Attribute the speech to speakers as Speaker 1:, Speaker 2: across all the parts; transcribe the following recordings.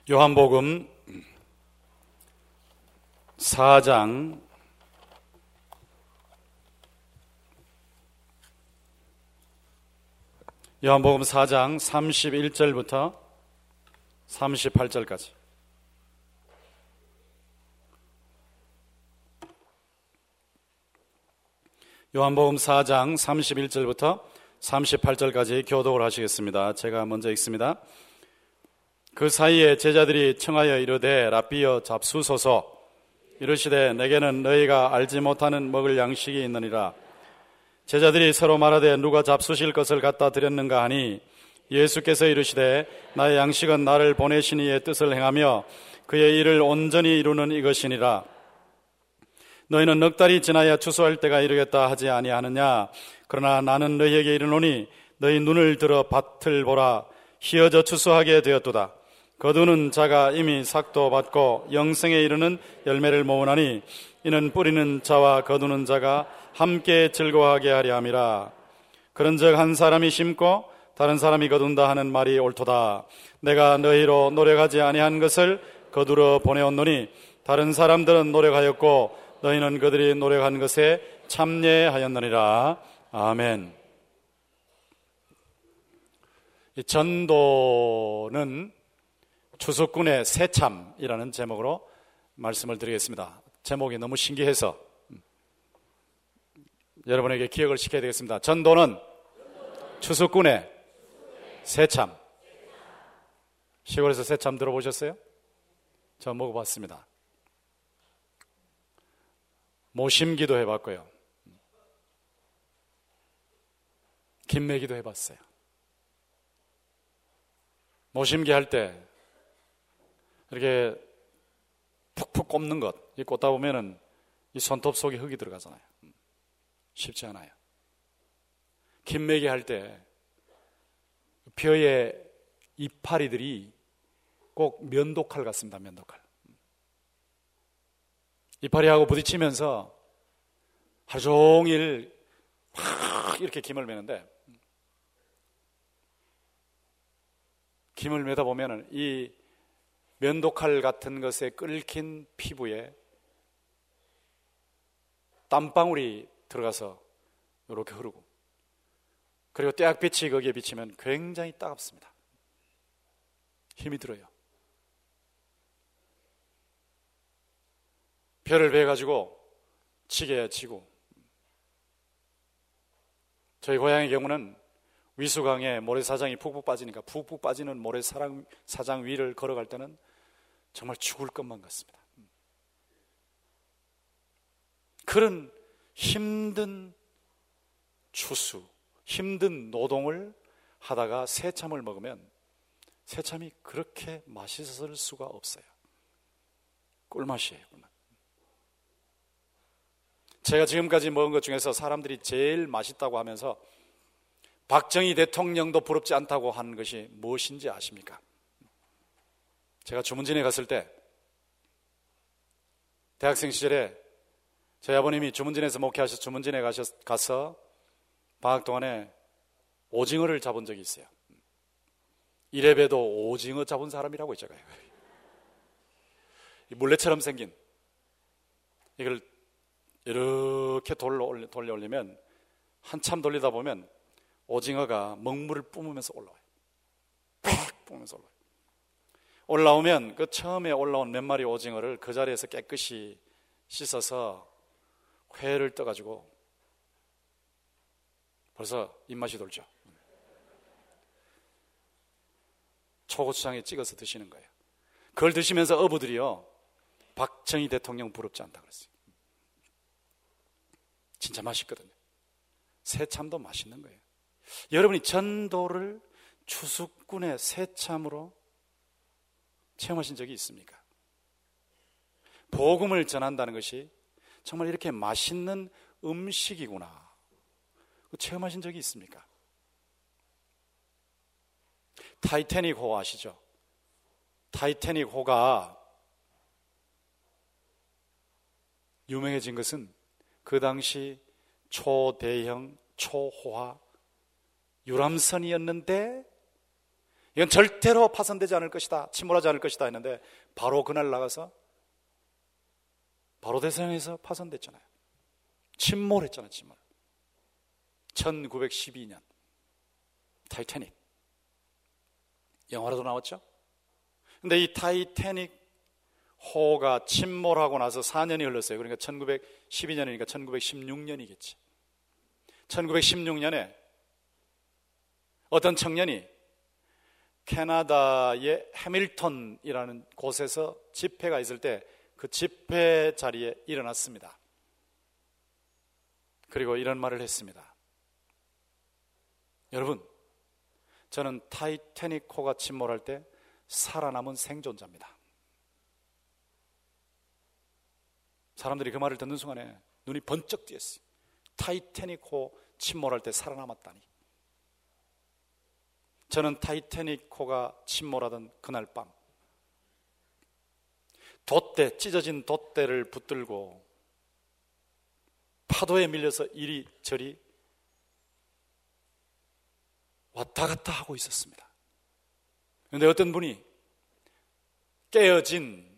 Speaker 1: 요한복음 4장 31절부터 38절까지. 요한복음 4장 31절부터 38절까지 교독을 하시겠습니다. 제가 먼저 읽습니다. 그 사이에 제자들이 청하여 이르되 랍비여 잡수소서. 이르시되 내게는 너희가 알지 못하는 먹을 양식이 있느니라. 제자들이 서로 말하되 누가 잡수실 것을 갖다 드렸는가 하니 예수께서 이르시되 나의 양식은 나를 보내신 이의 뜻을 행하며 그의 일을 온전히 이루는 이것이니라. 너희는 넉 달이 지나야 추수할 때가 이르겠다 하지 아니하느냐. 그러나 나는 너희에게 이르노니 너희 눈을 들어 밭을 보라. 희어져 추수하게 되었도다. 거두는 자가 이미 삭도 받고 영생에 이르는 열매를 모으나니 이는 뿌리는 자와 거두는 자가 함께 즐거워하게 하려 함이라. 그런즉 한 사람이 심고 다른 사람이 거둔다 하는 말이 옳도다. 내가 너희로 노력하지 아니한 것을 거두러 보내었노니 다른 사람들은 노력하였고 너희는 그들이 노력한 것에 참여하였느니라. 아멘. 이 전도는 추수꾼의 새참이라는 제목으로 말씀을 드리겠습니다. 제목이 너무 신기해서 여러분에게 기억을 시켜야 되겠습니다. 전도는 추수꾼의 새참. 시골에서 새참 들어보셨어요? 저 먹어봤습니다. 모심기도 해봤고요. 김매기도 해봤어요. 모심기 할 때 이렇게 푹푹 꼽는 것, 이 꽂다 보면은 이 손톱 속에 흙이 들어가잖아요. 쉽지 않아요. 김매기 할 때 벼의 이파리들이 꼭 면도칼 같습니다. 면도칼. 이파리하고 부딪히면서 하루 종일 막 이렇게 김을 매는데, 김을 매다 보면은 이 면도칼 같은 것에 끓긴 피부에 땀방울이 들어가서 이렇게 흐르고, 그리고 떼약빛이 거기에 비치면 굉장히 따갑습니다. 힘이 들어요. 벼를 베가지고 치게 치고, 저희 고향의 경우는 위수강에 모래사장이 푹푹 빠지니까 푹푹 빠지는 모래사장 위를 걸어갈 때는 정말 죽을 것만 같습니다. 그런 힘든 추수, 힘든 노동을 하다가 새참을 먹으면 새참이 그렇게 맛있을 수가 없어요. 꿀맛이에요, 꿀맛. 제가 지금까지 먹은 것 중에서 사람들이 제일 맛있다고 하면서 박정희 대통령도 부럽지 않다고 하는 것이 무엇인지 아십니까? 제가 주문진에 갔을 때, 대학생 시절에 저희 아버님이 주문진에서 목회하셔서 주문진에 가서 방학 동안에 오징어를 잡은 적이 있어요. 이래봬도 오징어 잡은 사람이라고 했잖아요. 물레처럼 생긴 이걸 이렇게 돌려 올리면 한참 돌리다 보면 오징어가 먹물을 뿜으면서 올라와요. 팍 뿜으면서 올라와요. 올라오면 그 처음에 올라온 몇 마리 오징어를 그 자리에서 깨끗이 씻어서 회를 떠가지고 벌써 입맛이 돌죠. 초고추장에 찍어서 드시는 거예요. 그걸 드시면서 어부들이요, 박정희 대통령 부럽지 않다 그랬어요. 진짜 맛있거든요. 새참도 맛있는 거예요. 여러분이 전도를 추수꾼의 새참으로 체험하신 적이 있습니까? 복음을 전한다는 것이 정말 이렇게 맛있는 음식이구나, 체험하신 적이 있습니까? 타이타닉 호 아시죠? 타이타닉 호가 유명해진 것은 그 당시 초대형 초호화 유람선이었는데 이건 절대로 파손되지 않을 것이다, 침몰하지 않을 것이다 했는데 바로 그날 나가서 바로 대서양에서 파손됐잖아요. 침몰했잖아요. 침몰. 1912년 타이타닉 영화로도 나왔죠. 근데 이 타이타닉 호가 침몰하고 나서 4년이 흘렀어요. 그러니까 1912년이니까 1916년이겠지. 1916년에 어떤 청년이 캐나다의 해밀턴이라는 곳에서 집회가 있을 때 그 집회 자리에 일어났습니다. 그리고 이런 말을 했습니다. 여러분, 저는 타이타닉 호가 침몰할 때 살아남은 생존자입니다. 사람들이 그 말을 듣는 순간에 눈이 번쩍 뜨였어요. 타이타닉 호 침몰할 때 살아남았다니. 저는 타이타닉 호가 침몰하던 그날 밤 찢어진 돛대를 붙들고 파도에 밀려서 이리저리 왔다 갔다 하고 있었습니다. 그런데 어떤 분이 깨어진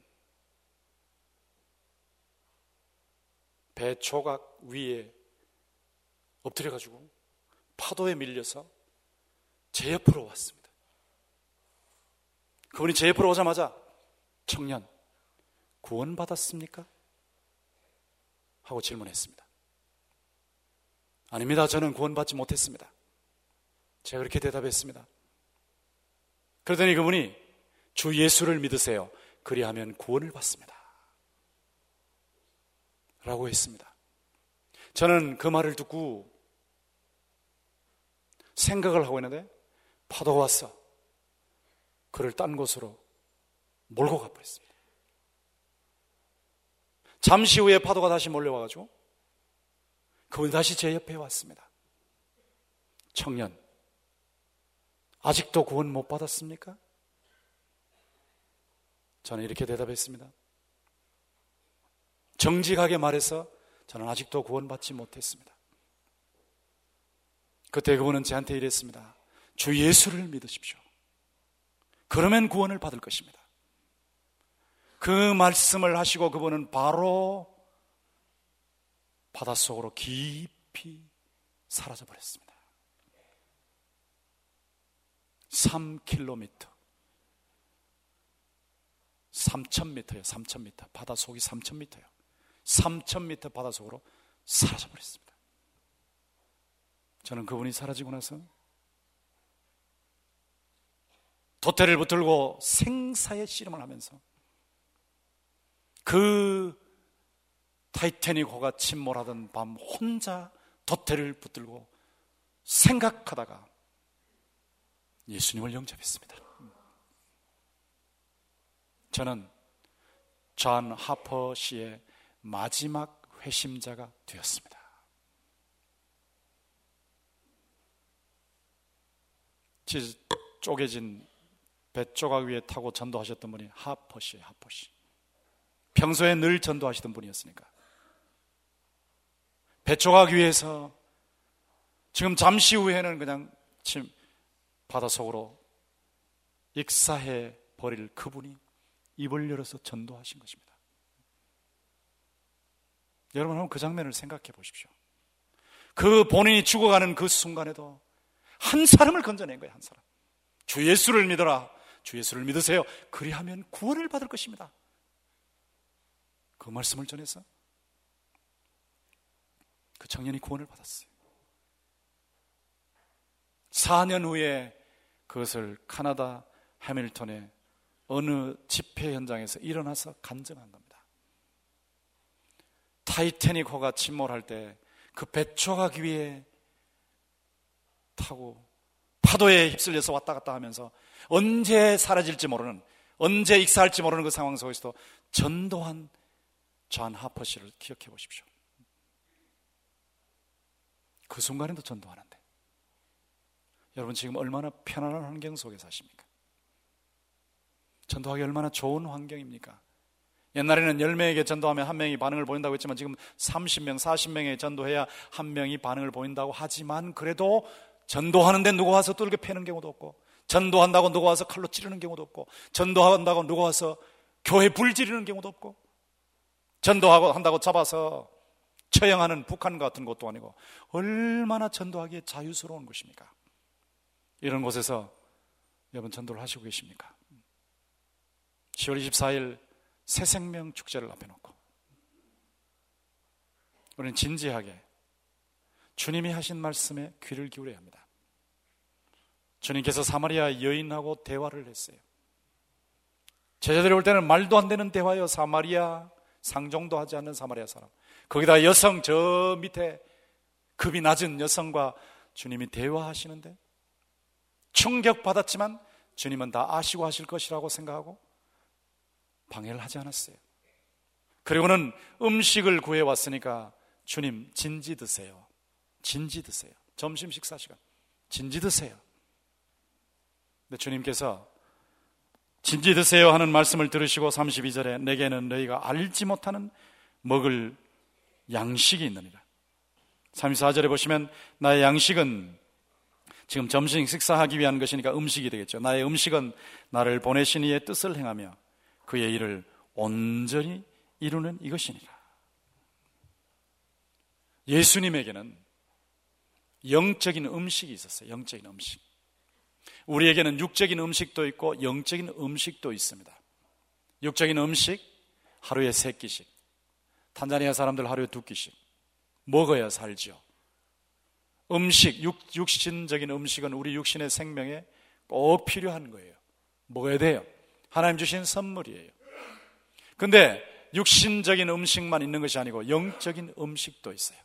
Speaker 1: 배 조각 위에 엎드려가지고 파도에 밀려서 제 옆으로 왔습니다. 그분이 제 옆으로 오자마자 청년, 구원받았습니까? 하고 질문했습니다. 아닙니다. 저는 구원받지 못했습니다. 제가 그렇게 대답했습니다. 그러더니 그분이 주 예수를 믿으세요. 그리하면 구원을 받습니다. 라고 했습니다. 저는 그 말을 듣고 생각을 하고 있는데 파도가 왔어. 그를 딴 곳으로 몰고 가버렸습니다. 잠시 후에 파도가 다시 몰려와가지고 그분이 다시 제 옆에 왔습니다. 청년, 아직도 구원 못 받았습니까? 저는 이렇게 대답했습니다. 정직하게 말해서 저는 아직도 구원받지 못했습니다. 그때 그분은 저한테 이랬습니다. 주 예수를 믿으십시오. 그러면 구원을 받을 것입니다. 그 말씀을 하시고 그분은 바로 바닷속으로 깊이 사라져버렸습니다. 3km 3,000m예요. 3,000m. 바닷속이 3,000m예요. 3,000m 바닷속으로 사라져버렸습니다. 저는 그분이 사라지고 나서 돛대를 붙들고 생사의 씨름을 하면서 그 타이타닉 호가 침몰하던 밤 혼자 돛대를 붙들고 생각하다가 예수님을 영접했습니다. 저는 존 하퍼 씨의 마지막 회심자가 되었습니다. 쪼개진 배 조각 위에 타고 전도하셨던 분이 하퍼 씨예요. 하퍼 씨. 평소에 늘 전도하시던 분이었으니까. 배 조각 위에서 지금 잠시 후에는 그냥 바닷속으로 익사해 버릴 그분이 입을 열어서 전도하신 것입니다. 여러분 한번 그 장면을 생각해 보십시오. 그 본인이 죽어가는 그 순간에도 한 사람을 건져낸 거예요. 한 사람. 주 예수를 믿어라. 주 예수를 믿으세요. 그리하면 구원을 받을 것입니다. 그 말씀을 전해서 그 청년이 구원을 받았어요. 4년 후에 그것을 캐나다 해밀턴의 어느 집회 현장에서 일어나서 간증한 겁니다. 타이타닉 호가 침몰할 때 그 배조각 위에 타고 파도에 휩쓸려서 왔다 갔다 하면서 언제 사라질지 모르는, 언제 익사할지 모르는 그 상황 속에서도 전도한 존 하퍼 씨를 기억해 보십시오. 그 순간에도 전도하는데 여러분 지금 얼마나 편안한 환경 속에 사십니까? 전도하기 얼마나 좋은 환경입니까? 옛날에는 10명에게 전도하면 1명이 반응을 보인다고 했지만 지금 30명, 40명에 전도해야 1명이 반응을 보인다고 하지만 그래도 전도하는데 누가 와서 뚫게 패는 경우도 없고 전도한다고 누가 와서 칼로 찌르는 경우도 없고, 전도한다고 누가 와서 교회 불 지르는 경우도 없고, 전도한다고 잡아서 처형하는 북한 같은 곳도 아니고, 얼마나 전도하기에 자유스러운 곳입니까? 이런 곳에서 여러분 전도를 하시고 계십니까? 10월 24일 새생명 축제를 앞에 놓고 우리는 진지하게 주님이 하신 말씀에 귀를 기울여야 합니다. 주님께서 사마리아 여인하고 대화를 했어요. 제자들이 올 때는 말도 안 되는 대화요. 사마리아, 상종도 하지 않는 사마리아 사람, 거기다 여성, 저 밑에 급이 낮은 여성과 주님이 대화하시는데 충격받았지만 주님은 다 아시고 하실 것이라고 생각하고 방해를 하지 않았어요. 그리고는 음식을 구해왔으니까 주님 진지 드세요. 진지 드세요. 점심 식사 시간 진지 드세요. 근데 주님께서 진지 드세요 하는 말씀을 들으시고 32절에 내게는 너희가 알지 못하는 먹을 양식이 있느니라. 34절에 보시면 나의 양식은, 지금 점심 식사하기 위한 것이니까 음식이 되겠죠. 나의 음식은 나를 보내신 이의 뜻을 행하며 그의 일을 온전히 이루는 이것이니라. 예수님에게는 영적인 음식이 있었어요. 영적인 음식. 우리에게는 육적인 음식도 있고 영적인 음식도 있습니다. 육적인 음식, 하루에 3끼씩, 탄자니아 사람들 하루에 2끼씩 먹어야 살죠. 음식, 육신적인 음식은 우리 육신의 생명에 꼭 필요한 거예요. 먹어야 돼요. 하나님 주신 선물이에요. 근데 육신적인 음식만 있는 것이 아니고 영적인 음식도 있어요.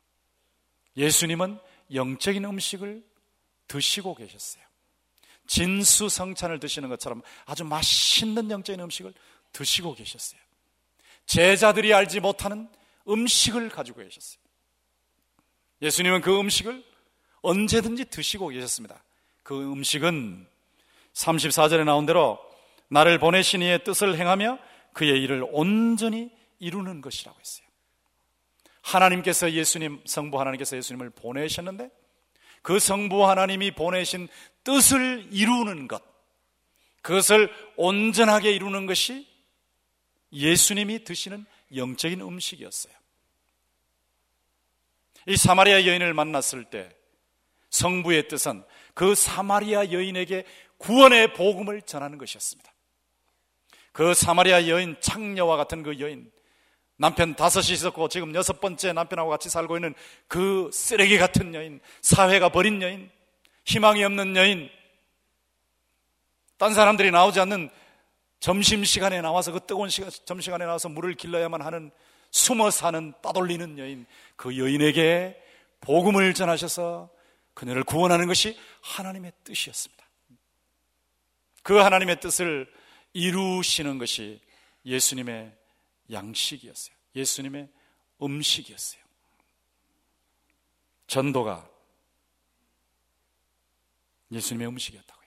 Speaker 1: 예수님은 영적인 음식을 드시고 계셨어요. 진수성찬을 드시는 것처럼 아주 맛있는 영적인 음식을 드시고 계셨어요. 제자들이 알지 못하는 음식을 가지고 계셨어요. 예수님은 그 음식을 언제든지 드시고 계셨습니다. 그 음식은 34절에 나온 대로 나를 보내신 이의 뜻을 행하며 그의 일을 온전히 이루는 것이라고 했어요. 하나님께서 성부 하나님께서 예수님을 보내셨는데 그 성부 하나님이 보내신 뜻을 이루는 것, 그것을 온전하게 이루는 것이 예수님이 드시는 영적인 음식이었어요. 이 사마리아 여인을 만났을 때 성부의 뜻은 그 사마리아 여인에게 구원의 복음을 전하는 것이었습니다. 그 사마리아 여인, 창녀와 같은 그 여인, 남편 5이 있었고 지금 6번째 남편하고 같이 살고 있는 그 쓰레기 같은 여인, 사회가 버린 여인, 희망이 없는 여인, 딴 사람들이 나오지 않는 점심시간에 나와서, 그 뜨거운 점심시간에 나와서 물을 길러야만 하는 숨어 사는 따돌리는 여인, 그 여인에게 복음을 전하셔서 그녀를 구원하는 것이 하나님의 뜻이었습니다. 그 하나님의 뜻을 이루시는 것이 예수님의 양식이었어요. 예수님의 음식이었어요. 전도가 예수님의 음식이었다고요.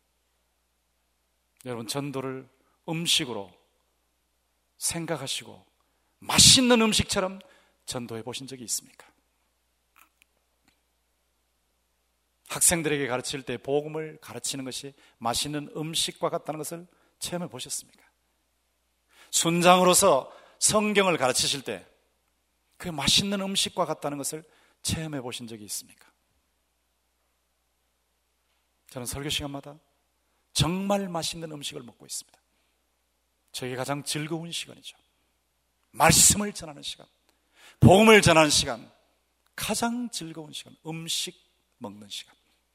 Speaker 1: 여러분, 전도를 음식으로 생각하시고 맛있는 음식처럼 전도해 보신 적이 있습니까? 학생들에게 가르칠 때 복음을 가르치는 것이 맛있는 음식과 같다는 것을 체험해 보셨습니까? 순장으로서 성경을 가르치실 때 그 맛있는 음식과 같다는 것을 체험해 보신 적이 있습니까? 저는 설교 시간마다 정말 맛있는 음식을 먹고 있습니다. 저에게 가장 즐거운 시간이죠. 말씀을 전하는 시간, 복음을 전하는 시간, 가장 즐거운 시간, 음식 먹는 시간.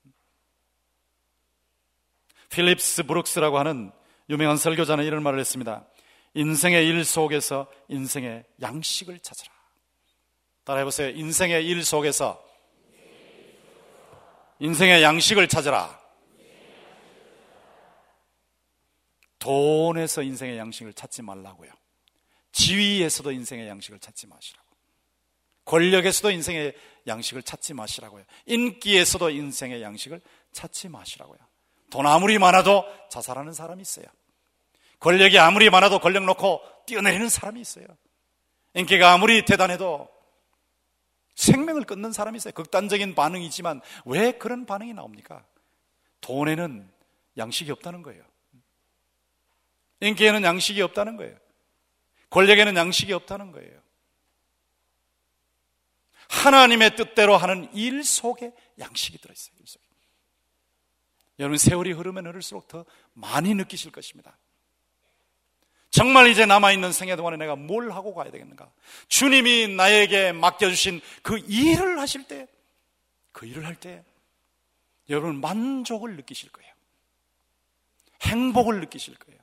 Speaker 1: 필립스 브룩스라고 하는 유명한 설교자는 이런 말을 했습니다. 인생의 일 속에서 인생의 양식을 찾아라. 따라해보세요. 인생의 일 속에서 인생의 양식을 찾아라. 돈에서 인생의 양식을 찾지 말라고요. 지위에서도 인생의 양식을 찾지 마시라고. 권력에서도 인생의 양식을 찾지 마시라고요. 인기에서도 인생의 양식을 찾지 마시라고요. 돈 아무리 많아도 자살하는 사람이 있어요. 권력이 아무리 많아도 권력 놓고 뛰어내리는 사람이 있어요. 인기가 아무리 대단해도 생명을 끊는 사람이 있어요. 극단적인 반응이지만 왜 그런 반응이 나옵니까? 돈에는 양식이 없다는 거예요. 인기에는 양식이 없다는 거예요. 권력에는 양식이 없다는 거예요. 하나님의 뜻대로 하는 일 속에 양식이 들어있어요. 일 속에. 여러분, 세월이 흐르면 흐를수록 더 많이 느끼실 것입니다. 정말 이제 남아있는 생애 동안에 내가 뭘 하고 가야 되겠는가? 주님이 나에게 맡겨주신 그 일을 하실 때, 그 일을 할 때 여러분 만족을 느끼실 거예요. 행복을 느끼실 거예요.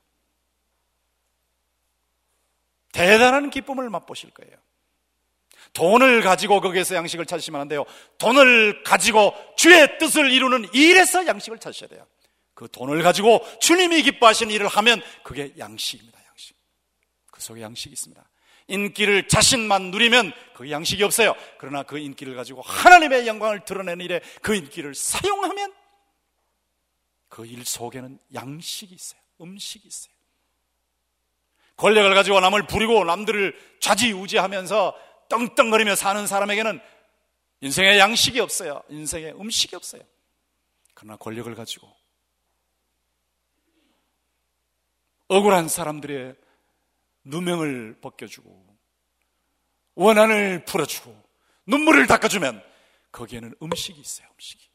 Speaker 1: 대단한 기쁨을 맛보실 거예요. 돈을 가지고 거기에서 양식을 찾으시면 안 돼요. 돈을 가지고 주의 뜻을 이루는 일에서 양식을 찾으셔야 돼요. 그 돈을 가지고 주님이 기뻐하시는 일을 하면 그게 양식입니다. 양식. 그 속에 양식이 있습니다. 인기를 자신만 누리면 그 양식이 없어요. 그러나 그 인기를 가지고 하나님의 영광을 드러내는 일에 그 인기를 사용하면 그 일 속에는 양식이 있어요. 음식이 있어요. 권력을 가지고 남을 부리고 남들을 좌지우지하면서 떵떵거리며 사는 사람에게는 인생에 양식이 없어요. 인생에 음식이 없어요. 그러나 권력을 가지고 억울한 사람들의 누명을 벗겨주고 원한을 풀어주고 눈물을 닦아주면 거기에는 음식이 있어요. 음식이.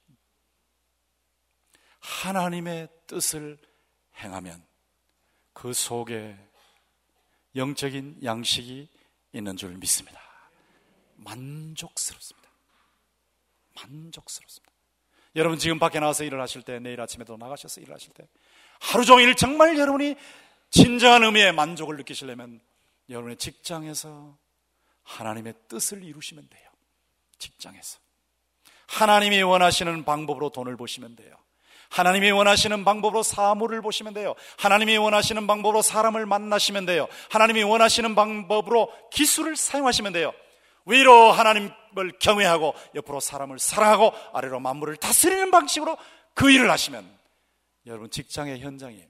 Speaker 1: 하나님의 뜻을 행하면 그 속에 영적인 양식이 있는 줄 믿습니다. 만족스럽습니다. 만족스럽습니다. 여러분 지금 밖에 나와서 일을 하실 때, 내일 아침에도 나가셔서 일을 하실 때 하루 종일 정말 여러분이 진정한 의미의 만족을 느끼시려면 여러분의 직장에서 하나님의 뜻을 이루시면 돼요. 직장에서 하나님이 원하시는 방법으로 돈을 보시면 돼요. 하나님이 원하시는 방법으로 사물을 보시면 돼요. 하나님이 원하시는 방법으로 사람을 만나시면 돼요. 하나님이 원하시는 방법으로 기술을 사용하시면 돼요. 위로 하나님을 경외하고 옆으로 사람을 사랑하고 아래로 만물을 다스리는 방식으로 그 일을 하시면 여러분 직장의 현장이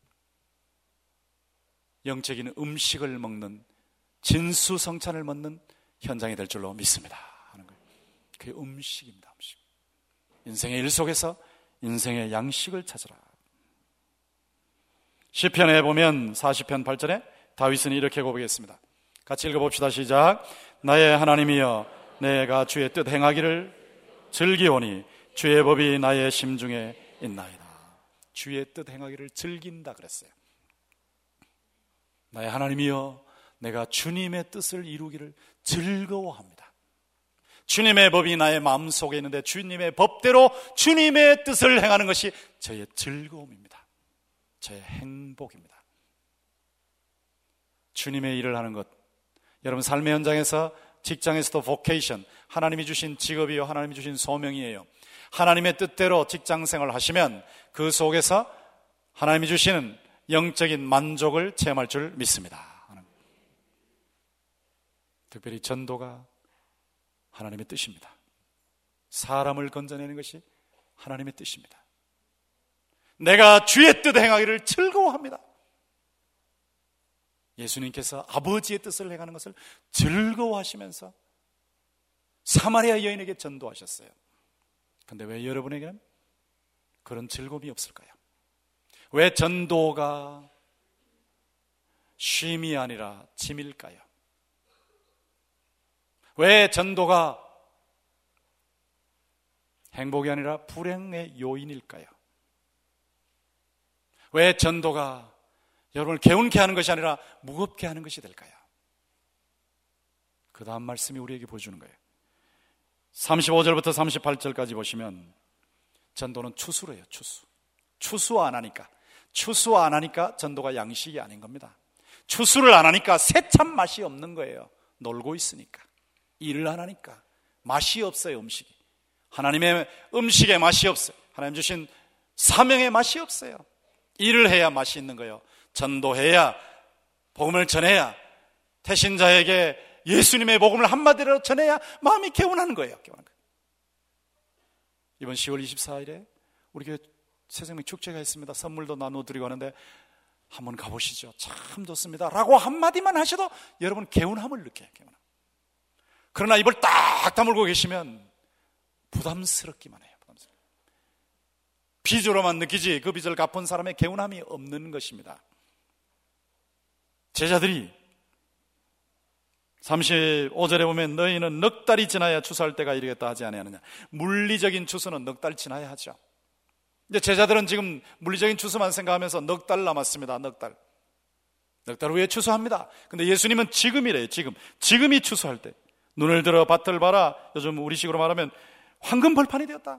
Speaker 1: 영적인 음식을 먹는 진수성찬을 먹는 현장이 될 줄로 믿습니다 하는 거예요. 그게 음식입니다. 음식. 인생의 일 속에서 인생의 양식을 찾으라. 시편에 보면 40편 8절에 다윗은 이렇게 고백했습니다. 같이 읽어봅시다. 시작. 나의 하나님이여, 내가 주의 뜻 행하기를 즐기오니 주의 법이 나의 심중에 있나이다. 주의 뜻 행하기를 즐긴다 그랬어요. 나의 하나님이여, 내가 주님의 뜻을 이루기를 즐거워합니다. 주님의 법이 나의 마음속에 있는데 주님의 법대로 주님의 뜻을 행하는 것이 저의 즐거움입니다. 저의 행복입니다. 주님의 일을 하는 것, 여러분 삶의 현장에서 직장에서도 vocation, 하나님이 주신 직업이요 하나님이 주신 소명이에요. 하나님의 뜻대로 직장생활을 하시면 그 속에서 하나님이 주시는 영적인 만족을 체험할 줄 믿습니다. 특별히 전도가 하나님의 뜻입니다. 사람을 건져내는 것이 하나님의 뜻입니다. 내가 주의 뜻 행하기를 즐거워합니다. 예수님께서 아버지의 뜻을 행하는 것을 즐거워하시면서 사마리아 여인에게 전도하셨어요. 그런데 왜 여러분에게는 그런 즐거움이 없을까요? 왜 전도가 쉼이 아니라 짐일까요? 왜 전도가 행복이 아니라 불행의 요인일까요? 왜 전도가 여러분을 개운케 하는 것이 아니라 무겁게 하는 것이 될까요? 그 다음 말씀이 우리에게 보여주는 거예요. 35절부터 38절까지 보시면 전도는 추수래요. 추수 안 하니까 전도가 양식이 아닌 겁니다. 추수를 안 하니까 새참 맛이 없는 거예요. 놀고 있으니까. 일을 안 하니까 맛이 없어요. 음식이. 하나님의 음식에 맛이 없어요. 하나님 주신 사명에 맛이 없어요. 일을 해야 맛이 있는 거예요. 전도해야, 복음을 전해야, 태신자에게 예수님의 복음을 한마디로 전해야 마음이 개운하는 거예요. 이번 10월 24일에 우리 교회 새생명 축제가 있습니다. 선물도 나눠드리고 하는데 한번 가보시죠. 참 좋습니다 라고 한마디만 하셔도 여러분 개운함을 느껴요. 개운함. 그러나 입을 딱 다물고 계시면 부담스럽기만 해요. 빚으로만 느끼지 그 빚을 갚은 사람의 개운함이 없는 것입니다. 제자들이 35절에 보면 너희는 넉 달이 지나야 추수할 때가 이르겠다 하지 아니하느냐. 물리적인 추수는 넉 달 지나야 하죠. 근데 제자들은 지금 물리적인 추수만 생각하면서 넉 달 남았습니다. 넉 달 후에 추수합니다. 근데 예수님은 지금이래요. 지금이 추수할 때. 눈을 들어 밭을 봐라. 요즘 우리식으로 말하면 황금 벌판이 되었다.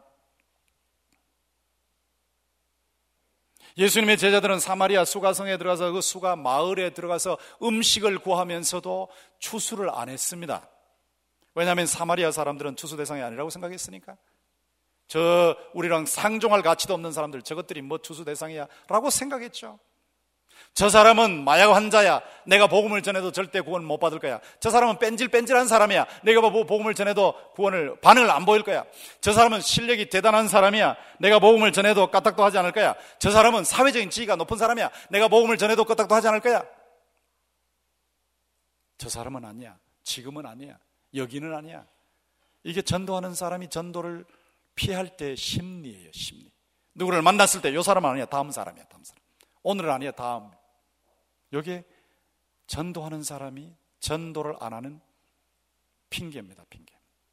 Speaker 1: 예수님의 제자들은 사마리아 수가성에 들어가서 그 수가 마을에 들어가서 음식을 구하면서도 추수를 안 했습니다. 왜냐하면 사마리아 사람들은 추수 대상이 아니라고 생각했으니까. 우리랑 상종할 가치도 없는 사람들, 저것들이 뭐 추수 대상이야 라고 생각했죠. 저 사람은 마약 환자야. 내가 복음을 전해도 절대 구원 못 받을 거야. 저 사람은 뺀질뺀질한 사람이야. 내가 복음을 전해도 반응을 안 보일 거야. 저 사람은 실력이 대단한 사람이야. 내가 복음을 전해도 까딱도 하지 않을 거야. 저 사람은 사회적인 지위가 높은 사람이야. 내가 복음을 전해도 까딱도 하지 않을 거야. 저 사람은 아니야. 지금은 아니야. 여기는 아니야. 이게 전도하는 사람이 전도를 피할 때 심리예요. 심리. 누구를 만났을 때 이 사람은 아니야. 다음 사람이야. 오늘은 아니야. 다음. 여기에 전도하는 사람이 전도를 안 하는 핑계입니다. 핑계.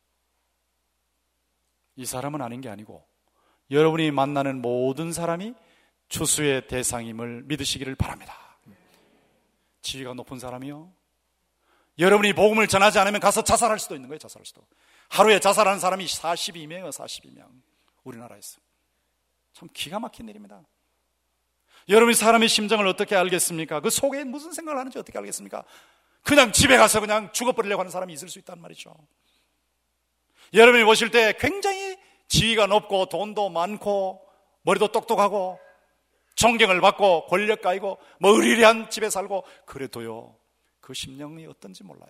Speaker 1: 이 사람은 아닌 게 아니고 여러분이 만나는 모든 사람이 추수의 대상임을 믿으시기를 바랍니다. 지위가 높은 사람이요. 여러분이 복음을 전하지 않으면 가서 자살할 수도 있는 거예요. 자살할 수도. 하루에 자살하는 사람이 42명이에요. 42명. 우리나라에서. 참 기가 막힌 일입니다. 여러분이 사람의 심정을 어떻게 알겠습니까? 그 속에 무슨 생각을 하는지 어떻게 알겠습니까? 그냥 집에 가서 그냥 죽어버리려고 하는 사람이 있을 수 있단 말이죠. 여러분이 보실 때 굉장히 지위가 높고 돈도 많고 머리도 똑똑하고 존경을 받고 권력 가지고 뭐 의리한 집에 살고 그래도요 그 심령이 어떤지 몰라요.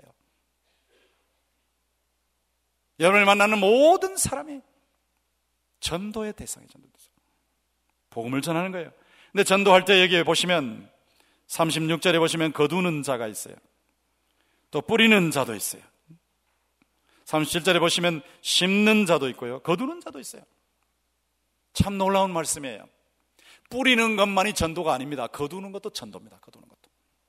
Speaker 1: 여러분을 만나는 모든 사람이 전도의 대상이에요. 복음을 전하는 거예요. 근데 전도할 때 여기에 보시면 36절에 보시면 거두는 자가 있어요. 또 뿌리는 자도 있어요. 37절에 보시면 심는 자도 있고요. 거두는 자도 있어요. 참 놀라운 말씀이에요. 뿌리는 것만이 전도가 아닙니다. 거두는 것도 전도입니다. 거두는 것도.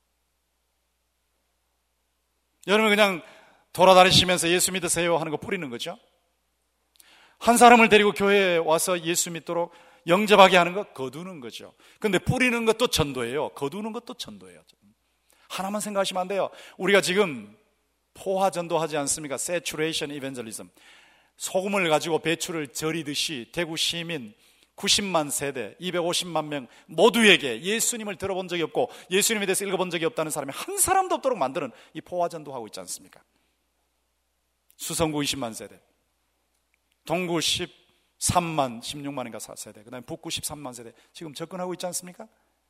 Speaker 1: 여러분 그냥 돌아다니시면서 예수 믿으세요 하는 거 뿌리는 거죠. 한 사람을 데리고 교회에 와서 예수 믿도록 영접하게 하는 것 거두는 거죠. 근데 뿌리는 것도 전도예요. 거두는 것도 전도예요. 하나만 생각하시면 안 돼요. 우리가 지금 포화 전도하지 않습니까? Saturation Evangelism. 소금을 가지고 배추를 절이듯이 대구 시민 90만 세대 250만 명 모두에게 예수님을 들어본 적이 없고 예수님에 대해서 읽어본 적이 없다는 사람이 한 사람도 없도록 만드는 이 포화 전도하고 있지 않습니까? 수성구 20만 세대, 동구 13만, 16만인가 4세대, 그 다음에 북구 13만 세대 지금 접근하고 있지 않습니까?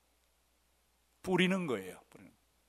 Speaker 1: 뿌리는 거예요. 뿌리는.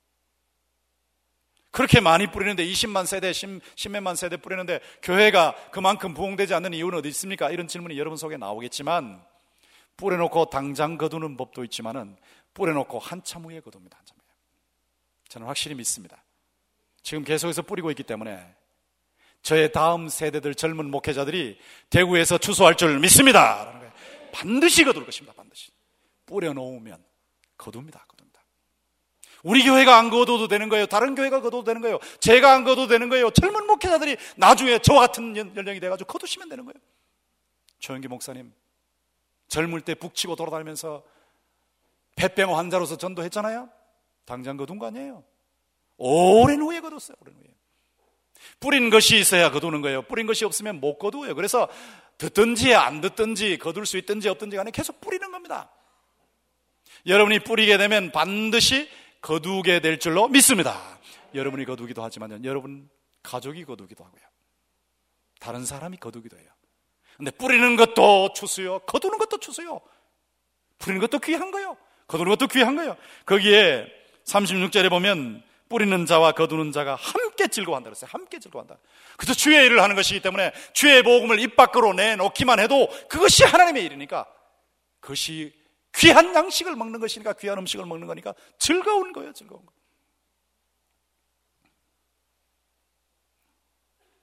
Speaker 1: 그렇게 많이 뿌리는데 20만 세대, 10몇만 세대 뿌리는데 교회가 그만큼 부흥되지 않는 이유는 어디 있습니까? 이런 질문이 여러분 속에 나오겠지만 뿌려놓고 당장 거두는 법도 있지만은 뿌려놓고 한참 후에 거둡니다. 한참 후에. 저는 확실히 믿습니다. 지금 계속해서 뿌리고 있기 때문에 저의 다음 세대들 젊은 목회자들이 대구에서 추수할 줄 믿습니다. 반드시 거둘 것입니다. 반드시. 뿌려놓으면 거둡니다. 거둡니다. 우리 교회가 안 거둬도 되는 거예요. 다른 교회가 거둬도 되는 거예요. 제가 안 거둬도 되는 거예요. 젊은 목회자들이 나중에 저와 같은 연령이 돼가지고 거두시면 되는 거예요. 조영기 목사님 젊을 때 북치고 돌아다니면서 폐병 환자로서 전도했잖아요. 당장 거둔 거 아니에요. 오랜 후에 거뒀어요. 오랜 후에. 뿌린 것이 있어야 거두는 거예요. 뿌린 것이 없으면 못 거두어요. 그래서 듣든지 안 듣든지 거둘 수 있든지 없든지 간에 계속 뿌리는 겁니다. 여러분이 뿌리게 되면 반드시 거두게 될 줄로 믿습니다. 여러분이 거두기도 하지만 여러분 가족이 거두기도 하고요. 다른 사람이 거두기도 해요. 근데 뿌리는 것도 추수요, 거두는 것도 추수요. 뿌리는 것도 귀한 거예요. 거두는 것도 귀한 거예요. 거기에 36절에 보면 뿌리는 자와 거두는 자가 함께 즐거워한다 그랬어요. 함께 즐거워한다. 그래서 주의 일을 하는 것이기 때문에 주의 복음을 입 밖으로 내놓기만 해도 그것이 하나님의 일이니까, 그것이 귀한 양식을 먹는 것이니까, 귀한 음식을 먹는 거니까 즐거운 거예요. 즐거운 거.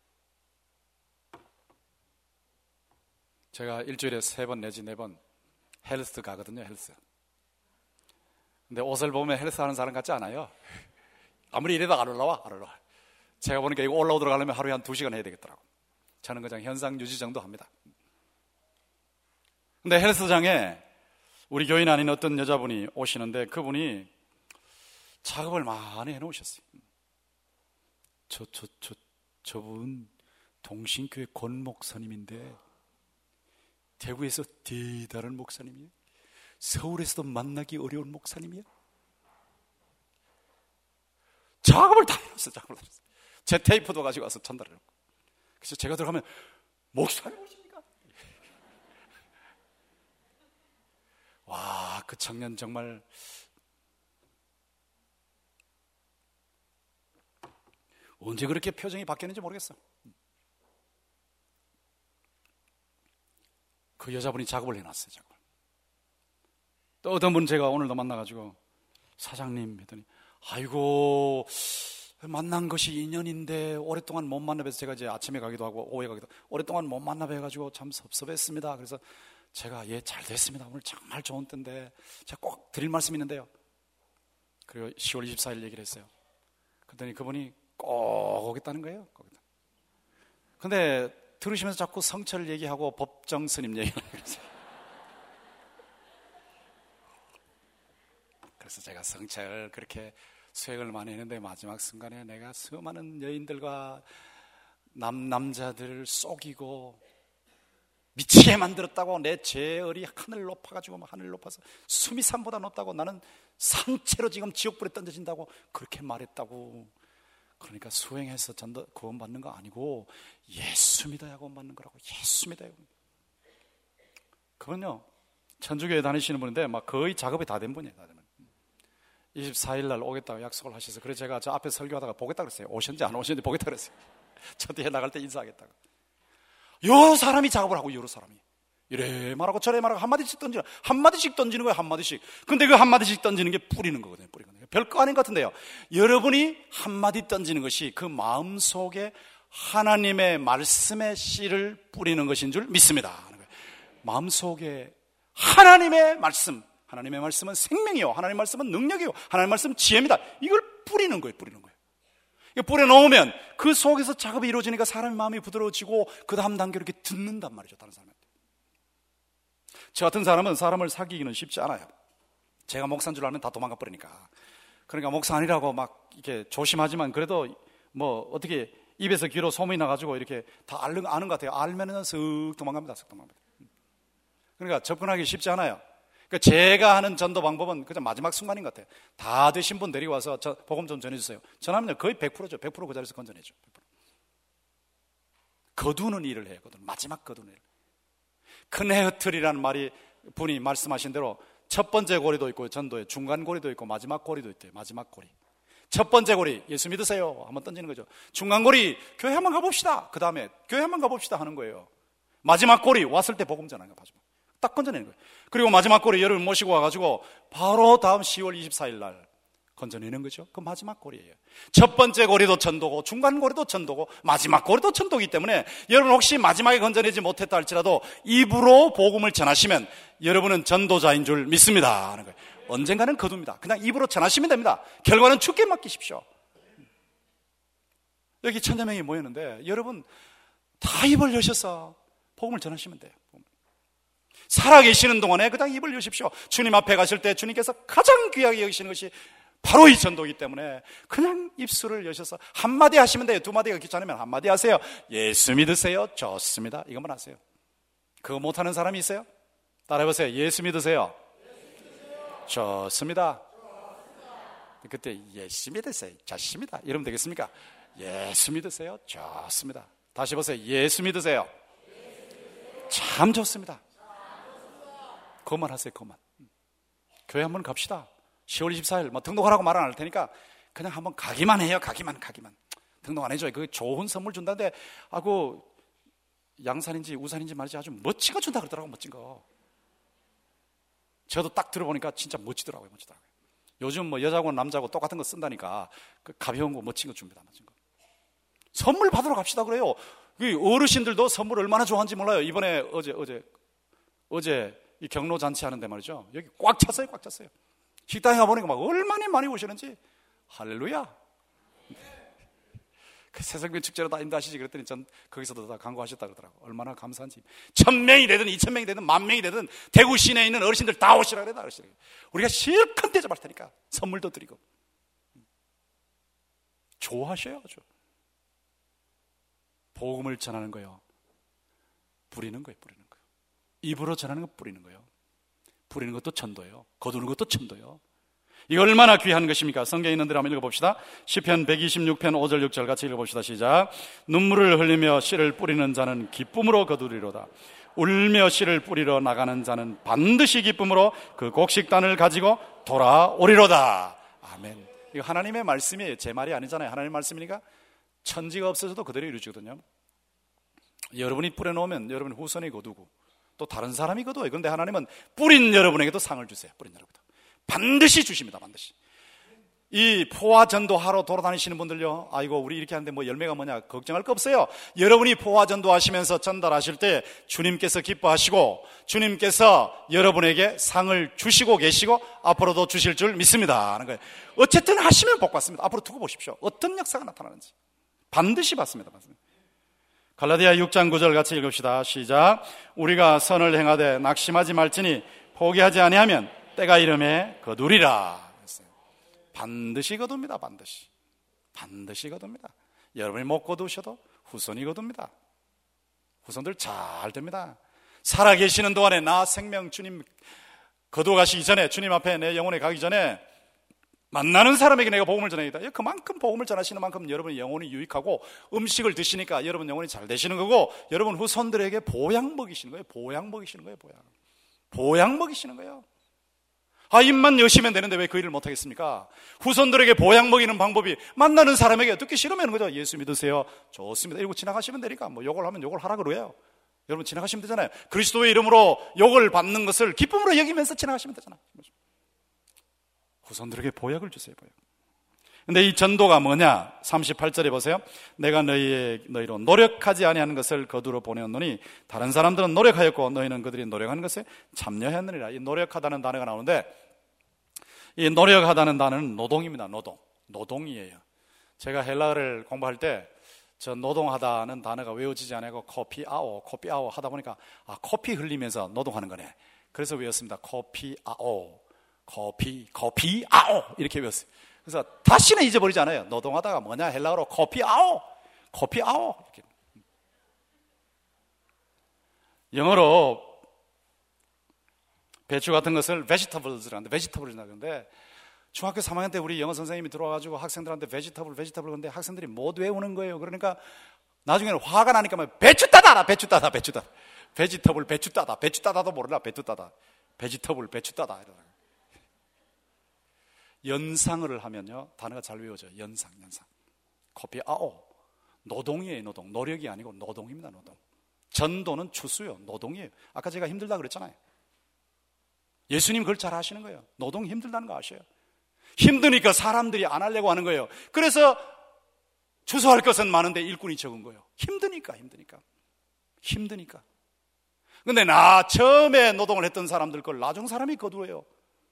Speaker 1: 제가 일주일에 3번 내지 4번 헬스 가거든요, 헬스. 근데 옷을 보면 헬스 하는 사람 같지 않아요. 아무리 이래도 안 올라와. 제가 보니까 이거 올라오도록 하려면 하루에 한 2시간 해야 되겠더라고. 저는 그냥 현상 유지 정도 합니다. 근데 헬스장에 우리 교인 아닌 어떤 여자분이 오시는데 그분이 작업을 많이 해놓으셨어요. 저분 동신교회 권 목사님인데 대구에서 대단한 목사님이에요. 서울에서도 만나기 어려운 목사님이에요. 작업을 다 해놨어요. 제 테이프도 가지고 와서 전달해놓고. 그래서 제가 들어가면 목사님 오십니까? 와, 그 청년 정말 언제 그렇게 표정이 바뀌었는지 모르겠어. 그 여자분이 작업을 해놨어요. 작업을. 또 어떤 분 제가 오늘도 만나가지고 사장님 했더니 아이고 만난 것이 인연인데 오랫동안 못 만나뵈서 제가 이제 아침에 가기도 하고 오후에 가기도 하고 오랫동안 못 만나뵈가지고 참 섭섭했습니다. 그래서 제가 예, 잘 됐습니다. 오늘 정말 좋은 때인데 제가 꼭 드릴 말씀이 있는데요. 그리고 10월 24일 얘기를 했어요. 그랬더니 그분이 꼭 오겠다는 거예요. 근데 들으시면서 자꾸 성철 얘기하고 법정 스님 얘기하는 거예요. 그래서 제가 성철 그렇게 수행을 많이 했는데 마지막 순간에 내가 수많은 여인들과 남자들을 속이고 미치게 만들었다고, 내 죄열이 하늘 높아가지고 하늘 높아서 숨이 산보다 높다고, 나는 상체로 지금 지옥불에 던져진다고 그렇게 말했다고. 그러니까 수행해서 전도 구원받는 거 아니고 예수 믿어야 구원받는 거라고. 예수 믿어야. 그건요 천주교에 다니시는 분인데 막 거의 작업이 다 된 분이에요. 다 된 분. 24일 날 오겠다고 약속을 하셔서, 그래서 제가 저 앞에 설교하다가 보겠다 그랬어요. 오셨는지 안 오셨는지 보겠다 그랬어요. 저 뒤에 나갈 때 인사하겠다고. 여러 사람이 작업을 하고, 여러 사람이 이래 말하고 저래 말하고 한마디씩 던지는 거예요. 한마디씩. 근데 그 한마디씩 던지는 게 뿌리는 거거든요. 뿌리는. 별거 아닌 것 같은데요, 여러분이 한마디 던지는 것이 그 마음속에 하나님의 말씀의 씨를 뿌리는 것인 줄 믿습니다. 마음속에 하나님의 말씀, 하나님의 말씀은 생명이요, 하나님의 말씀은 능력이요, 하나님의 말씀은 지혜입니다. 이걸 뿌리는 거예요. 뿌리는 거예요. 뿌려놓으면 그 속에서 작업이 이루어지니까 사람의 마음이 부드러워지고 그 다음 단계로 이렇게 듣는단 말이죠. 다른 사람한테. 저 같은 사람은 사람을 사귀기는 쉽지 않아요. 제가 목사인 줄 알면 다 도망가 버리니까. 그러니까 목사 아니라고 막 이렇게 조심하지만 그래도 뭐 어떻게 입에서 귀로 소문이 나가지고 이렇게 다 아는 것 같아요. 알면은 쓱 도망갑니다. 쓱 도망갑니다. 그러니까 접근하기 쉽지 않아요. 그러니까 제가 하는 전도 방법은 그냥 마지막 순간인 것 같아요. 다 되신 분 데리고 와서 복음 좀 전해주세요. 전하면 거의 100%죠. 100% 그 자리에서 건져내죠. 100%. 거두는 일을 해요. 마지막 거두는 일. 큰해흐틀이라는 말이, 분이 말씀하신 대로 첫 번째 고리도 있고 전도에 중간 고리도 있고 마지막 고리도 있대요. 마지막 고리. 첫 번째 고리, 예수 믿으세요. 한번 던지는 거죠. 중간 고리, 교회 한번 가봅시다. 그 다음에 교회 한번 가봅시다 하는 거예요. 마지막 고리, 왔을 때 복음 전하는 거. 딱 건져내는 거예요. 그리고 마지막 고리, 여러분 모시고 와가지고 바로 다음 10월 24일 날 건져내는 거죠. 그 마지막 고리예요. 첫 번째 고리도 전도고 중간 고리도 전도고 마지막 고리도 전도이기 때문에 여러분 혹시 마지막에 건져내지 못했다 할지라도 입으로 복음을 전하시면 여러분은 전도자인 줄 믿습니다 하는 거예요. 언젠가는 거둡니다. 그냥 입으로 전하시면 됩니다. 결과는 주께 맡기십시오. 여기 1000여 명이 모였는데 여러분 다 입을 여셔서 복음을 전하시면 돼요. 살아계시는 동안에 그냥 입을 여십시오. 주님 앞에 가실 때 주님께서 가장 귀하게 여기시는 것이 바로 이 전도이기 때문에 그냥 입술을 여셔서 한마디 하시면 돼요. 2마디가 귀찮으면 한마디 하세요. 예수 믿으세요. 좋습니다. 이것만 하세요. 그거 못하는 사람이 있어요? 따라해보세요. 예수 믿으세요. 좋습니다. 그때 예수 믿으세요. 좋습니다. 이러면 되겠습니까? 예수 믿으세요. 좋습니다. 다시 보세요. 예수 믿으세요. 참 좋습니다. 그것만 하세요. 그것만. 교회 한번 갑시다. 10월 24일 뭐 등록하라고 말 안 할 테니까 그냥 한번 가기만 해요. 가기만. 등록 안 해줘요. 그 좋은 선물 준다는데 그 양산인지 우산인지 말이지 아주 멋진 거 준다 그러더라고. 멋진 거. 저도 딱 들어보니까 진짜 멋지더라고요. 요즘 뭐 여자하고 남자하고 똑같은 거 쓴다니까 그 가벼운 거 멋진 거 줍니다. 멋진 거. 선물 받으러 갑시다 그래요. 어르신들도 선물 얼마나 좋아하는지 몰라요. 이번에 어제 이 경로 잔치 하는데 말이죠. 여기 꽉 찼어요, 꽉 찼어요. 식당에 가보니까 막 얼마나 많이 오시는지. 할렐루야. 그 새성교 축제로 다 인도하시지 그랬더니 전 거기서도 다 강구하셨다 그러더라고. 얼마나 감사한지. 1000명이 되든 2000명이 되든 10,000명이 되든 대구 시내에 있는 어르신들 다 오시라 그래. 우리가 실컷 대접할 테니까 선물도 드리고. 좋아하셔요 아주. 복음을 전하는 거요, 뿌리는 거예요. 뿌리는 거예요. 입으로 전하는 거 뿌리는 거예요. 뿌리는 것도 전도예요. 거두는 것도 전도예요. 이거 얼마나 귀한 것입니까? 성경에 있는 대로 한번 읽어봅시다. 시편 126편 5절 6절 같이 읽어봅시다. 시작. 눈물을 흘리며 씨를 뿌리는 자는 기쁨으로 거두리로다. 울며 씨를 뿌리러 나가는 자는 반드시 기쁨으로 그 곡식단을 가지고 돌아오리로다. 아멘. 이거 하나님의 말씀이에요. 제 말이 아니잖아요. 하나님의 말씀이니까 천지가 없어져도 그대로 이루어지거든요. 여러분이 뿌려놓으면 여러분 후손이 거두고 또 다른 사람이 거두어요. 그런데 하나님은 뿌린 여러분에게도 상을 주세요. 뿌린 여러분도 반드시 주십니다. 반드시. 이 포화 전도하러 돌아다니시는 분들요, 아이고 우리 이렇게 하는데 뭐 열매가 뭐냐 걱정할 거 없어요. 여러분이 포화 전도하시면서 전달하실 때 주님께서 기뻐하시고 주님께서 여러분에게 상을 주시고 계시고 앞으로도 주실 줄 믿습니다 하는 거예요. 어쨌든 하시면 복 받습니다. 앞으로 두고 보십시오. 어떤 역사가 나타나는지 반드시 받습니다. 갈라디아 6장 9절 같이 읽읍시다. 시작. 우리가 선을 행하되 낙심하지 말지니 포기하지 아니하면 때가 이름에 거두리라. 반드시 거둡니다. 반드시 거둡니다. 여러분이 못 거두셔도 후손이 거둡니다. 후손들 잘 됩니다. 살아계시는 동안에 나 생명 주님 거두가시기 전에, 주님 앞에 내 영혼에 가기 전에 만나는 사람에게 내가 복음을 전해야겠다. 그만큼 복음을 전하시는 만큼 여러분의 영혼이 유익하고 음식을 드시니까 여러분 영혼이 잘 되시는 거고, 여러분 후손들에게 보양 먹이시는 거예요. 보양 먹이시는 거예요. 입만 여시면 되는데 왜 그 일을 못하겠습니까? 후손들에게 보양 먹이는 방법이 만나는 사람에게 듣기 싫으면 거죠. 예수 믿으세요. 좋습니다. 이러고 지나가시면 되니까 뭐 욕을 하면 욕을 하라 그래요. 여러분 지나가시면 되잖아요. 그리스도의 이름으로 욕을 받는 것을 기쁨으로 여기면서 지나가시면 되잖아요. 후손들에게 보약을 주세요. 보약. 근데 이 전도가 뭐냐? 38절에 보세요. 내가 너희로 노력하지 아니하는 것을 거두러 보내었노니 다른 사람들은 노력하였고 너희는 그들이 노력하는 것에 참여했느니라. 이 노력하다는 단어가 나오는데 이 노력하다는 단어는 노동입니다. 노동이에요. 제가 헬라어를 공부할 때 저 노동하다는 단어가 외워지지 않고 코피아오 하다 보니까 코피 흘리면서 노동하는 거네. 그래서 외웠습니다. 코피아오 이렇게 외웠어요. 그래서 다시는 잊어버리지 않아요. 노동하다가 뭐냐? 헬라어로 코피아오 이렇게. 영어로 배추 같은 것을 vegetables라는데 vegetables라고 하는데, 중학교 3학년 때 우리 영어 선생님이 들어와가지고 학생들한테 vegetable 근데 학생들이 못 외우는 거예요. 그러니까 나중에는 화가 나니까 배추 따다 vegetable 배추 따다도 모르나 배추 따다 vegetable 배추 따다 이러다가 연상을 하면요 단어가 잘 외워져요. 연상 코피아오. 노동이에요. 노력이 아니고 노동입니다. 전도는 추수요. 노동이에요. 아까 제가 힘들다 그랬잖아요. 예수님 그걸 잘 아시는 거예요. 노동이 힘들다는 거 아셔요. 힘드니까 사람들이 안 하려고 하는 거예요. 그래서 추수할 것은 많은데 일꾼이 적은 거예요. 힘드니까. 근데 처음에 노동을 했던 사람들 걸 나중 사람이 거두어요.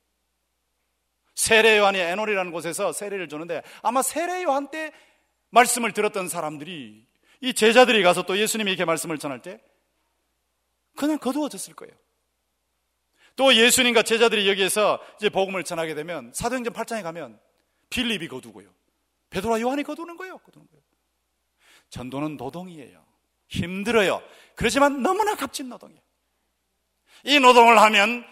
Speaker 1: 세례요한이 에놀이라는 곳에서 세례를 주는데 아마 세례요한 때 말씀을 들었던 사람들이, 이 제자들이 가서 또 예수님이 이렇게 말씀을 전할 때 그냥 거두어졌을 거예요. 또 예수님과 제자들이 여기에서 이제 복음을 전하게 되면 사도행전 8장에 가면 빌립이 거두고요, 베드로와 요한이 거두는 거예요. 전도는 노동이에요. 힘들어요. 그렇지만 너무나 값진 노동이에요. 이 노동을 하면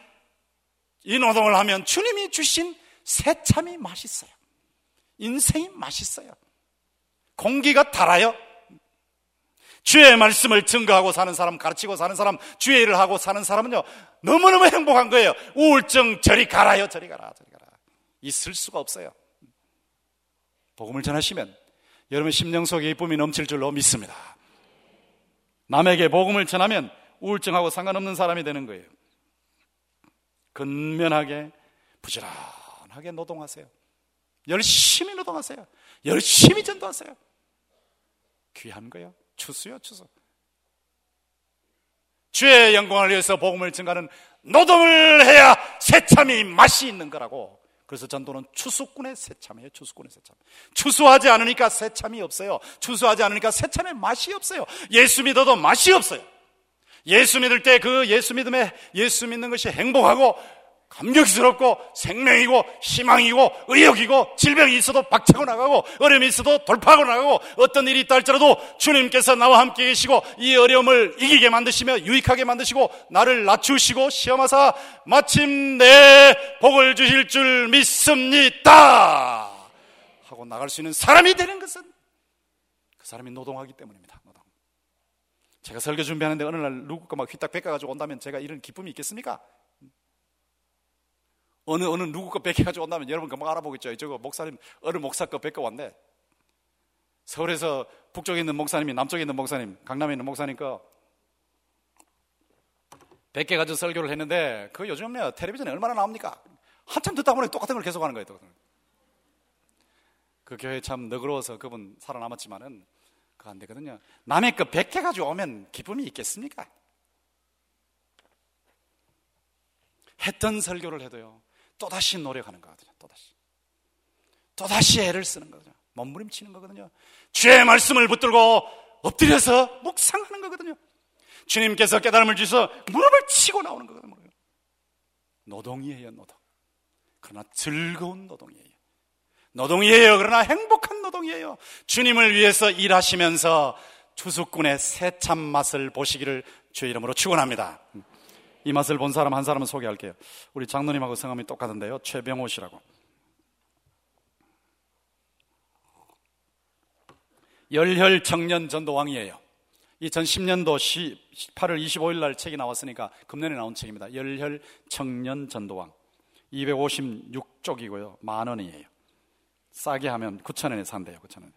Speaker 1: 주님이 주신 새참이 맛있어요. 인생이 맛있어요. 공기가 달아요. 주의 말씀을 증거하고 사는 사람, 가르치고 사는 사람, 주의 일을 하고 사는 사람은요 너무너무 행복한 거예요. 우울증 저리 가라. 있을 수가 없어요. 복음을 전하시면 여러분 심령 속에 기쁨이 넘칠 줄로 믿습니다. 남에게 복음을 전하면 우울증하고 상관없는 사람이 되는 거예요. 근면하게 부지런하게 노동하세요. 열심히 노동하세요. 열심히 전도하세요. 귀한 거예요. 추수요, 추수. 주의 영광을 위해서 복음을 증가하는 노동을 해야 새참이 맛이 있는 거라고. 그래서 전도는 추수꾼의 새참이에요. 추수꾼의 새참. 추수하지 않으니까 새참이 없어요. 추수하지 않으니까 새참의 맛이 없어요. 예수 믿어도 맛이 없어요. 예수 믿을 때 그 예수 믿는 것이 행복하고 감격스럽고 생명이고 희망이고 의욕이고, 질병이 있어도 박차고 나가고 어려움이 있어도 돌파하고 나가고, 어떤 일이 있다 할지라도 주님께서 나와 함께 계시고 이 어려움을 이기게 만드시며 유익하게 만드시고 나를 낮추시고 시험하사 마침내 복을 주실 줄 믿습니다 하고 나갈 수 있는 사람이 되는 것은 그 사람이 노동하기 때문입니다. 노동. 제가 설교 준비하는데 어느 날 누구 거 막 휘딱 뺏겨가지고 온다면 제가 이런 기쁨이 있겠습니까? 어느 누구 거 뺏겨가지고 온다면 여러분 금방 알아보겠죠. 저거 목사님, 어느 목사 거 뺏겨왔네. 서울에서 북쪽에 있는 목사님이 남쪽에 있는 목사님, 강남에 있는 목사님 거 뺏겨가지고 설교를 했는데, 그 요즘 텔레비전에 얼마나 나옵니까? 한참 듣다 보니 똑같은 걸 계속 하는 거예요. 똑같은 걸. 그 교회 참 너그러워서 그분 살아남았지만은 그거 안 되거든요. 남의 거 뺏겨가지고 오면 기쁨이 있겠습니까? 했던 설교를 해도요, 또다시 노력하는 거거든요. 또다시 애를 쓰는 거거든요. 몸부림치는 거거든요. 주의 말씀을 붙들고 엎드려서 묵상하는 거거든요. 주님께서 깨달음을 주셔서 무릎을 치고 나오는 거거든요. 노동이에요, 노동. 그러나 즐거운 노동이에요. 노동이에요. 그러나 행복한 노동이에요. 주님을 위해서 일하시면서 추수꾼의 새참 맛을 보시기를 주의 이름으로 축원합니다. 이 맛을 본 사람 한 사람은 소개할게요. 우리 장로님하고 성함이 똑같은데요, 최병호 씨라고. 열혈 청년 전도왕이에요. 2010년도 8월 25일 날 책이 나왔으니까 금년에 나온 책입니다. 열혈 청년 전도왕. 256쪽이고요 10,000원이에요. 싸게 하면 9,000원에 산대요. 9,000원.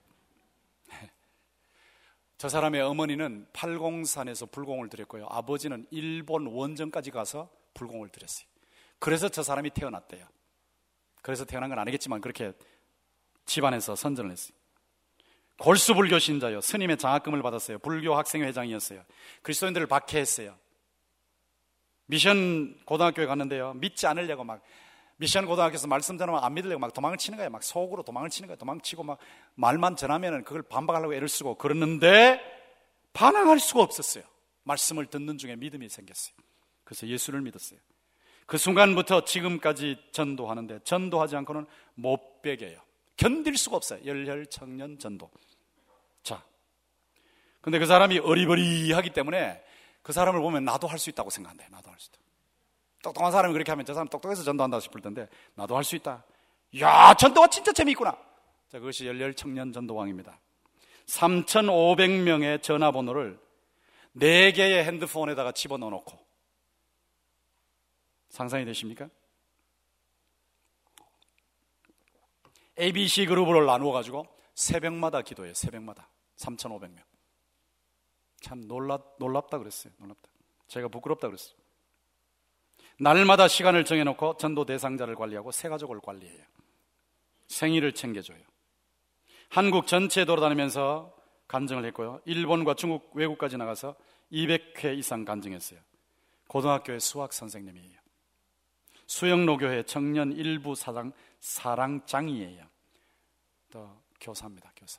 Speaker 1: 저 사람의 어머니는 팔공산에서 불공을 드렸고요, 아버지는 일본 원정까지 가서 불공을 드렸어요. 그래서 저 사람이 태어났대요. 그래서 태어난 건 아니겠지만 그렇게 집안에서 선전을 했어요. 골수불교 신자요, 스님의 장학금을 받았어요. 불교 학생회장이었어요. 그리스도인들을 박해했어요. 미션 고등학교에 갔는데요, 믿지 않으려고 막 미션 고등학교에서 말씀 전하면 안 믿으려고 막 도망을 치는 거예요. 막 속으로 도망을 치는 거예요. 도망치고 막 말만 전하면 그걸 반박하려고 애를 쓰고 그러는데 반항할 수가 없었어요. 말씀을 듣는 중에 믿음이 생겼어요. 그래서 예수를 믿었어요. 그 순간부터 지금까지 전도하는데 전도하지 않고는 못 베겨요. 견딜 수가 없어요. 열혈 청년 전도. 자, 근데 그 사람이 어리버리하기 때문에 그 사람을 보면 나도 할 수 있다고 생각한대요. 나도 할 수 있다. 똑똑한 사람이 그렇게 하면 저 사람 똑똑해서 전도한다 싶을 텐데 나도 할 수 있다. 이야, 전도가 진짜 재미있구나. 자, 그것이 열혈 청년 전도왕입니다. 3,500명의 전화번호를 4개의 핸드폰에다가 집어넣어 놓고, 상상이 되십니까? ABC 그룹으로 나누어 가지고 새벽마다 기도해요. 새벽마다 3,500명. 참 놀랍다 그랬어요. 놀랍다. 제가 부끄럽다 그랬어요. 날마다 시간을 정해놓고 전도 대상자를 관리하고 새 가족을 관리해요. 생일을 챙겨줘요. 한국 전체에 돌아다니면서 간증을 했고요, 일본과 중국 외국까지 나가서 200회 이상 간증했어요. 고등학교의 수학 선생님이에요. 수영로교회 청년 일부 사랑장이에요. 또 교사입니다. 교사.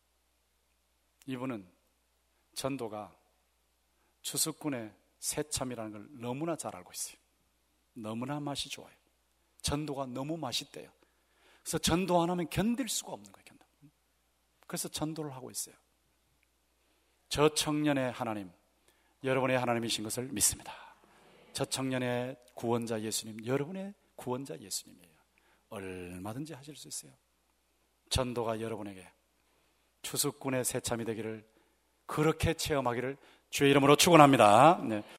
Speaker 1: 이분은 전도가 추수꾼의 새참이라는 걸 너무나 잘 알고 있어요. 너무나 맛이 좋아요. 전도가 너무 맛있대요. 그래서 전도 안 하면 견딜 수가 없는 거예요. 그래서 전도를 하고 있어요. 저 청년의 하나님, 여러분의 하나님이신 것을 믿습니다. 저 청년의 구원자 예수님, 여러분의 구원자 예수님이에요. 얼마든지 하실 수 있어요. 전도가 여러분에게 추수꾼의 새참이 되기를, 그렇게 체험하기를 주의 이름으로 축원합니다. 네.